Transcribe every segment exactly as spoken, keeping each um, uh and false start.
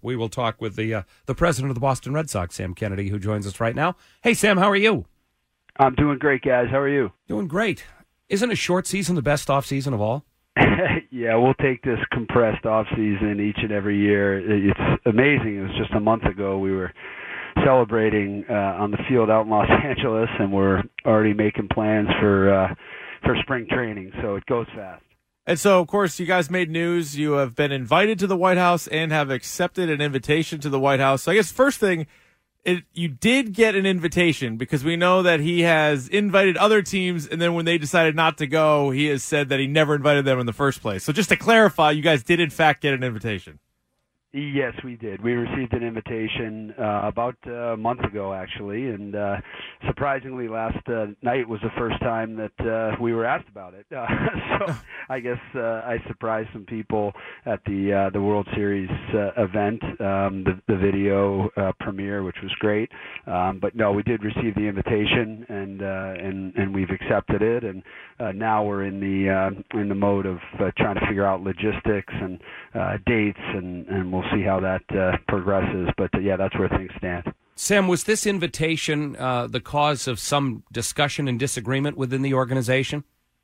We will talk with the uh, the president of the Boston Red Sox, Sam Kennedy, who joins us right now. Hey, Sam, how are you? I'm doing great, guys. How are you? Doing great. Isn't a short season the best off season of all? Yeah, we'll take this compressed off season each and every year. It's amazing. It was just a month ago we were celebrating uh, on the field out in Los Angeles, and we're already making plans for uh, for spring training. So it goes fast. And so, of course, you guys made news. You have been invited to the White House and have accepted an invitation to the White House. So I guess first thing, it, you did get an invitation because we know that he has invited other teams, and then when they decided not to go, he has said that he never invited them in the first place. So just to clarify, you guys did, in fact, get an invitation. Yes, we did. We received an invitation uh, about uh, a month ago, actually, and uh, surprisingly, last uh, night was the first time that uh, we were asked about it. Uh, so I guess uh, I surprised some people at the uh, the World Series uh, event, um, the, the video uh, premiere, which was great. Um, but no, we did receive the invitation, and uh, and and we've accepted it, and uh, now we're in the uh, in the mode of uh, trying to figure out logistics and uh, dates, and and we'll see how that uh, progresses. But uh, yeah, that's where things stand. Sam, was this invitation uh, the cause of some discussion and disagreement within the organization?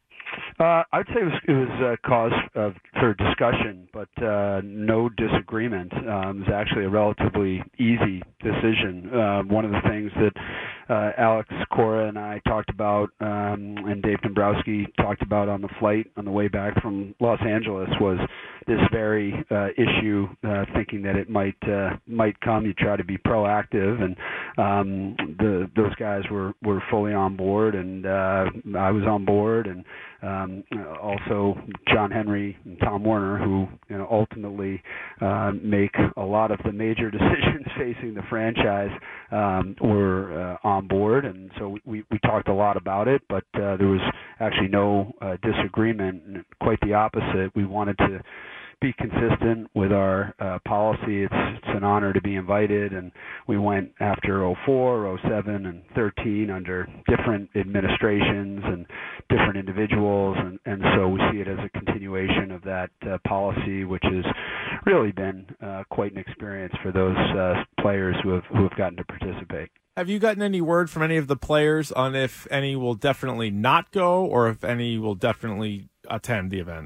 Uh, I'd say it was, it was a cause of, for discussion, but uh, no disagreement. Um, it was actually a relatively easy decision. Uh, one of the things that uh, Alex Cora and I talked about, um, and Dave Dombrowski talked about on the flight on the way back from Los Angeles, was this very uh, issue, uh, thinking that it might uh, might come. You try to be proactive, and um, the, those guys were, were fully on board, and uh, I was on board, and um, also John Henry and Tom Werner, who you know, ultimately uh, make a lot of the major decisions facing the franchise, um, were uh, on board, and so we, we talked a lot about it, but uh, there was actually no uh, disagreement, and quite the opposite. We wanted to be consistent with our uh, policy. It's, it's an honor to be invited, and we went after oh four, oh seven, and thirteen under different administrations and different individuals, and, and so we see it as a continuation of that uh, policy, which has really been uh, quite an experience for those uh, players who have who have gotten to participate. Have you gotten any word from any of the players on if any will definitely not go or if any will definitely attend the event?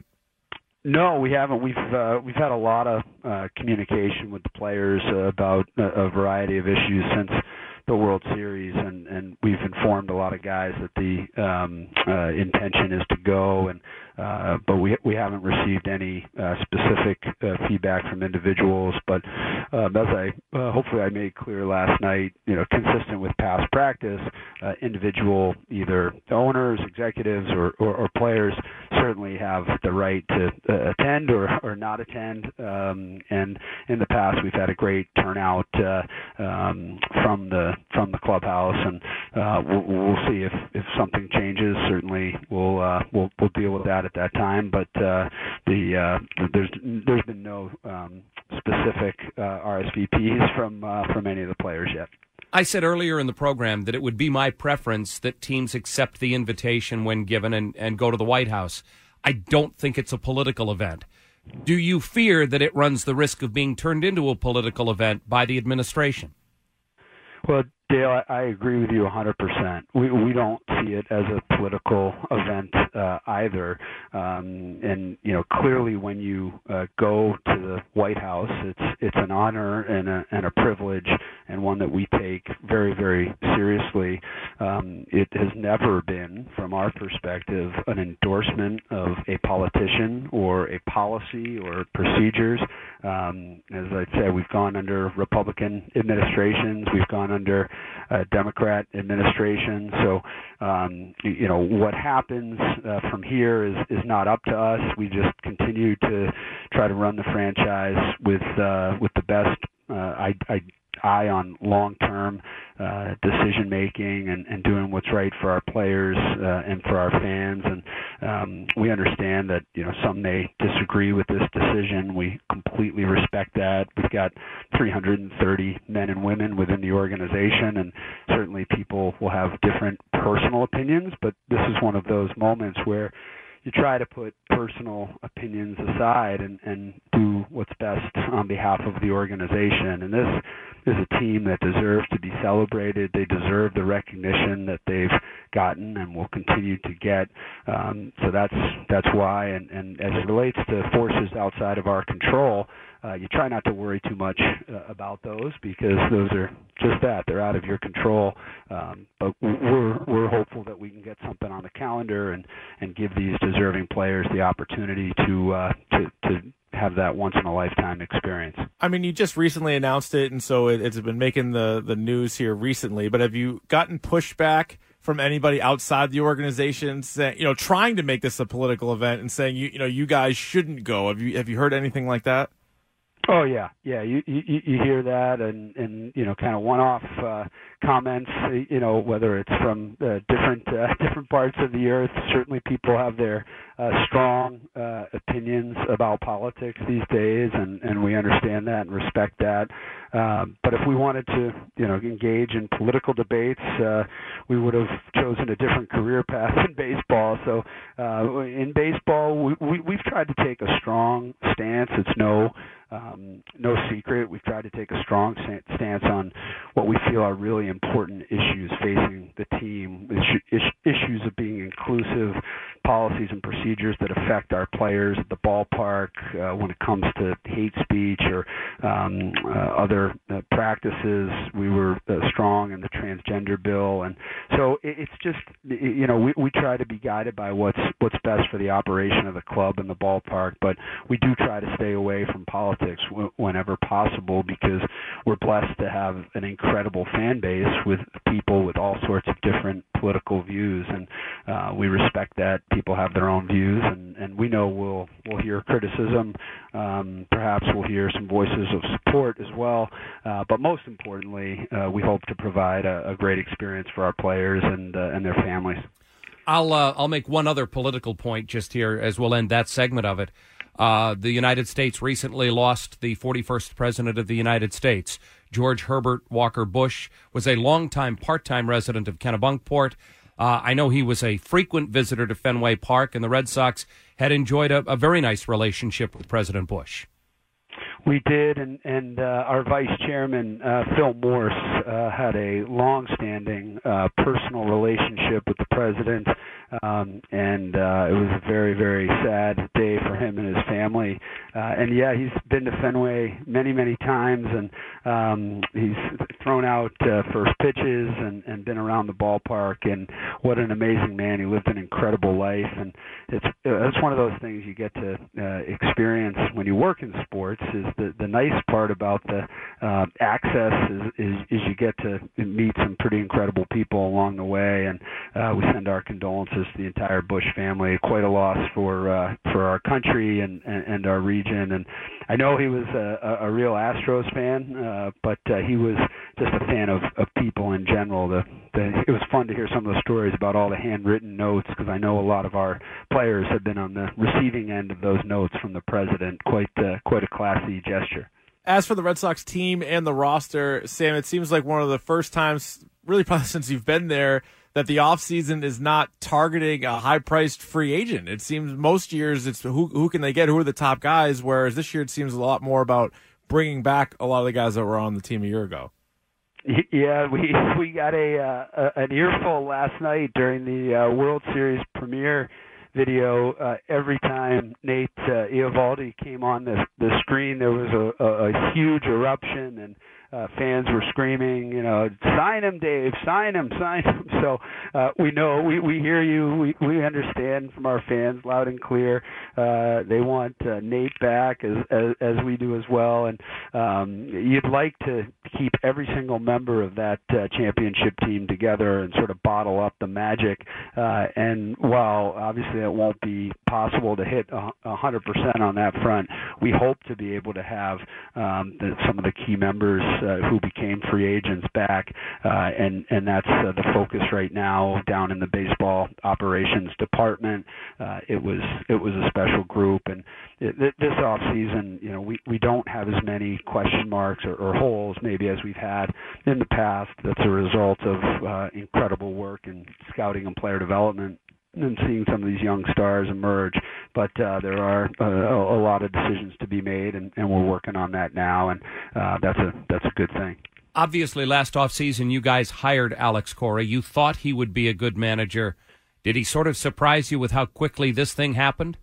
No, we haven't. We've uh, we've had a lot of uh, communication with the players uh, about a, a variety of issues since the World Series, and, and we've informed a lot of guys that the um, uh, intention is to go, and uh, but we we haven't received any uh, specific uh, feedback from individuals. But um, as I uh, hopefully I made clear last night, you know, consistent with past practice, uh, individual either owners, executives, or, or, or players certainly have the right to uh, attend or, or not attend. Um, and in the past, we've had a great turnout uh, um, from the from the clubhouse, and uh, we'll, we'll see if, if something changes. Certainly, we'll uh, we'll we'll deal with that at that time. But uh, the uh, there's there's been no um, specific uh, R S V Ps from uh, from any of the players yet. I said earlier in the program that it would be my preference that teams accept the invitation when given and, and go to the White House. I don't think it's a political event. Do you fear that it runs the risk of being turned into a political event by the administration? Well, Dale, I agree with you one hundred percent. We we don't see it as a political event uh, either. Um, and you know, clearly, when you uh, go to the White House, it's it's an honor and a and a privilege, and one that we take very very seriously. Um, it has never been, from our perspective, an endorsement of a politician or a policy or procedures. Um, as I said, we've gone under Republican administrations. We've gone under Uh, Democrat administration. So, um, you know, what happens uh, from here is, is not up to us. We just continue to try to run the franchise with uh, with the best uh, I, I, eye on long-term uh, decision-making and, and doing what's right for our players uh, and for our fans. And um, we understand that, you know, some may disagree with this decision. We completely respect that. We've got three hundred thirty men and women within the organization, and certainly people will have different personal opinions, but this is one of those moments where you try to put personal opinions aside and, and do what's best on behalf of the organization. And this is a team that deserves to be celebrated. They deserve the recognition that they've gotten and will continue to get. Um, so that's that's why. And, and as it relates to forces outside of our control, uh, you try not to worry too much uh, about those, because those are just that. They're out of your control. Um, but we're we're hopeful that we can get something on the calendar and, and give these deserving players the opportunity to uh, to to have that once-in-a-lifetime experience. I mean, you just recently announced it, and so it, it's been making the, the news here recently, but have you gotten pushback from anybody outside the organization saying, you know, trying to make this a political event and saying, you, you know, you guys shouldn't go? Have you have you heard anything like that? Oh yeah, yeah. You you, you hear that, and, and you know, kind of one-off uh, comments. You know, whether it's from uh, different uh, different parts of the earth. Certainly, people have their uh, strong uh, opinions about politics these days, and, and we understand that and respect that. Um, but if we wanted to, you know, engage in political debates, uh, we would have chosen a different career path in baseball. So uh, in baseball, we, we, we've tried to take a strong stance. It's no Um, no secret. We've tried to take a strong stance on what we feel are really important issues facing the team, issues of being inclusive, policies and procedures that affect our players at the ballpark uh, when it comes to hate speech or um, uh, other uh, practices. We were uh, strong in the transgender bill. And so it, it's just, you know, we, we try to be guided by what's, what's best for the operation of the club and the ballpark, but we do try to stay away from politics whenever possible, because we're blessed to have an incredible fan base with people with all sorts of different political views, and uh, we respect that. People have their own views, and, and we know we'll we'll hear criticism. Um, perhaps we'll hear some voices of support as well. Uh, but most importantly, uh, we hope to provide a, a great experience for our players and uh, and their families. I'll uh, I'll make one other political point just here as we'll end that segment of it. Uh, the United States recently lost the forty-first president of the United States. George Herbert Walker Bush was a longtime part-time resident of Kennebunkport. Uh, I know he was a frequent visitor to Fenway Park, and the Red Sox had enjoyed a, a very nice relationship with President Bush. We did, and, and uh, our vice chairman, uh, Phil Morse, uh, had a long-standing uh, personal relationship with the president, um, and uh, it was a very, very sad day for him and his family. Uh, and, yeah, he's been to Fenway many, many times, and um, he's thrown out uh, first pitches and, and been around the ballpark, and what an amazing man. He lived an incredible life, and it's, uh, it's one of those things you get to uh, experience when you work in sports. Is the, the nice part about the uh, access is, is, is you get to meet some pretty incredible people along the way, and uh, we send our condolences to the entire Bush family. Quite a loss for uh, for our country and, and, and our region. And I know he was a, a real Astros fan, uh, but uh, he was just a fan of, of people in general. The, the, it was fun to hear some of the stories about all the handwritten notes, because I know a lot of our players have been on the receiving end of those notes from the president. Quite uh, quite a classy gesture. As for the Red Sox team and the roster, Sam, it seems like one of the first times, really probably since you've been there, that the offseason is not targeting a high-priced free agent. It seems most years it's who who can they get, who are the top guys, whereas this year it seems a lot more about bringing back a lot of the guys that were on the team a year ago. Yeah, we we got a, uh, an earful last night during the uh, World Series premiere video. Uh, every time Nate uh, Eovaldi came on the the screen, there was a, a, a huge eruption, and uh, fans were screaming, you know, sign him, Dave, sign him, sign him. So uh, we know, we, we hear you, we, we understand from our fans loud and clear. Uh, they want uh, Nate back as, as as we do as well, and um, you'd like to keep every single member of that uh, championship team together and sort of bottle up the magic. Uh, and while obviously it won't be possible to hit a hundred percent on that front, we hope to be able to have um, the, some of the key members uh, who became free agents back, uh, and and that's uh, the focus right now down in the baseball operations department. Uh, it was it was a special group, and it, this off season, you know, we, we don't have as many question marks or, or holes maybe as we've had in the past. That's a result of uh, incredible work in scouting and player development and seeing some of these young stars emerge. But uh, there are uh, a, a lot of decisions to be made, and, and we're working on that now, and uh, that's a that's a good thing. Obviously, last offseason, you guys hired Alex Cora. You thought he would be a good manager. Did he sort of surprise you with how quickly this thing happened?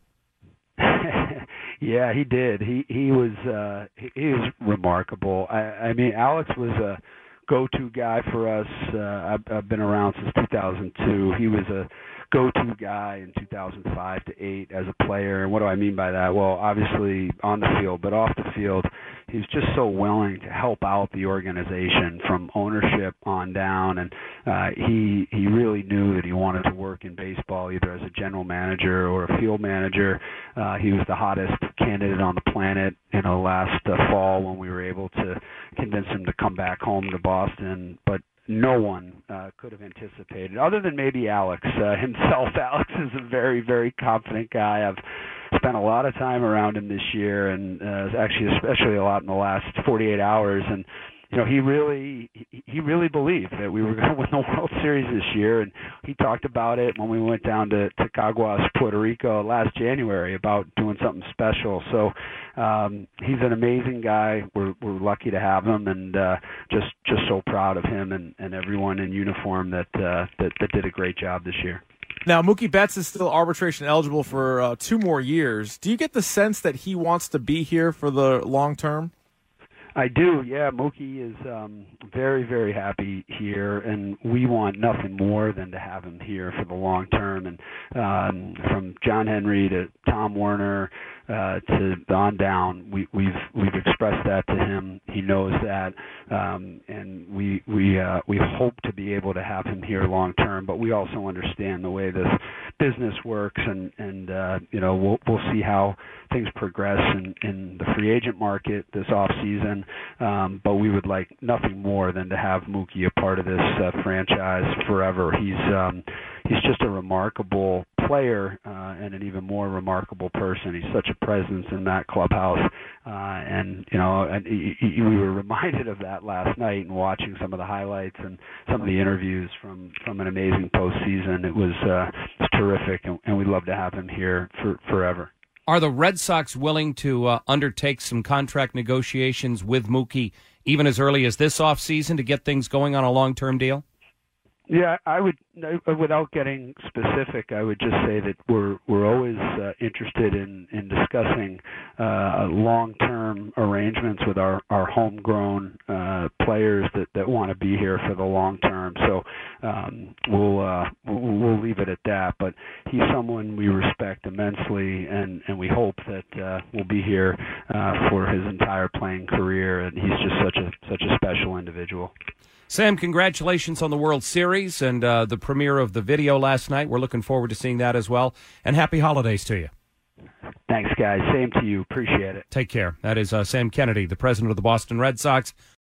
Yeah, he did. He he was uh, he, he was remarkable. I, I mean, Alex was a go-to guy for us. Uh, I've, I've been around since two thousand two. He was a go-to guy in two thousand five to eight as a player. And what do I mean by that? Well, obviously on the field, but off the field, he was just so willing to help out the organization from ownership on down. And uh, he he really knew that he wanted to work in baseball, either as a general manager or a field manager. Uh, he was the hottest candidate on the planet, you know, last uh, fall when we were able to convince him to come back home to Boston. But no one uh, could have anticipated, other than maybe Alex uh, himself. Alex is a very, very confident guy. I've spent a lot of time around him this year, and uh, actually especially a lot in the last forty-eight hours. And you know, he really he really believed that we were going to win the World Series this year, and he talked about it when we went down to, to Caguas, Puerto Rico last January about doing something special. So um, he's an amazing guy. We're we're lucky to have him, and uh, just just so proud of him and, and everyone in uniform that, uh, that that did a great job this year. Now, Mookie Betts is still arbitration eligible for uh, two more years. Do you get the sense that he wants to be here for the long term? I do, yeah. Mookie is um, very, very happy here, and we want nothing more than to have him here for the long term. And um, from John Henry to Tom Werner uh, to on down, we, we've we've expressed that to him. He knows that, um, and we we uh, we hope to be able to have him here long term. But we also understand the way this business works, and and uh, you know we'll we'll see how things progress in, in the free agent market this off season. Um, but we would like nothing more than to have Mookie a part of this uh, franchise forever. He's um, he's just a remarkable player uh, and an even more remarkable person. He's such a presence in that clubhouse, uh, and you know, and he, he, we were reminded of that last night and watching some of the highlights and some of the interviews from, from an amazing postseason. It was, uh, it was terrific, and, and we'd love to have him here for forever. Are the Red Sox willing to uh, undertake some contract negotiations with Mookie even as early as this offseason to get things going on a long-term deal? Yeah, I would, without getting specific, I would just say that we're we're always uh, interested in in discussing uh, long-term arrangements with our our homegrown uh, players that, that want to be here for the long term. So um, we'll uh, we'll we'll leave it at that. But he's someone we respect immensely, and, and we hope that uh, will be here uh, for his entire playing career. And he's just such a such a special individual. Sam, congratulations on the World Series and uh, the premiere of the video last night. We're looking forward to seeing that as well. And happy holidays to you. Thanks, guys. Same to you. Appreciate it. Take care. That is uh, Sam Kennedy, the president of the Boston Red Sox,